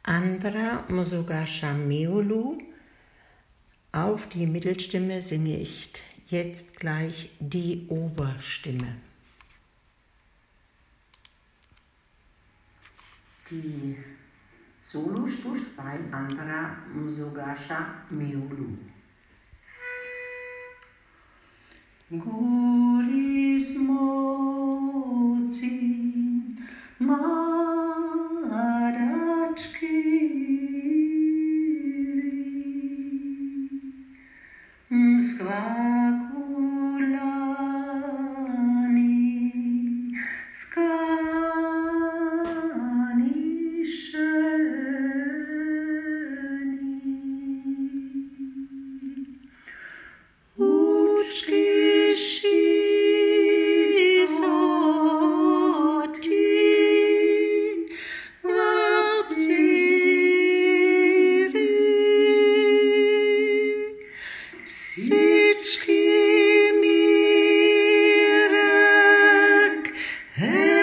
Andra Musugasha Meolu. Auf die Mittelstimme singe ich jetzt gleich die Oberstimme. Die Solostuft bei Andra Musugasha Meolu. Guris mocin madachkiri skvakulani skani schöni Učki Hey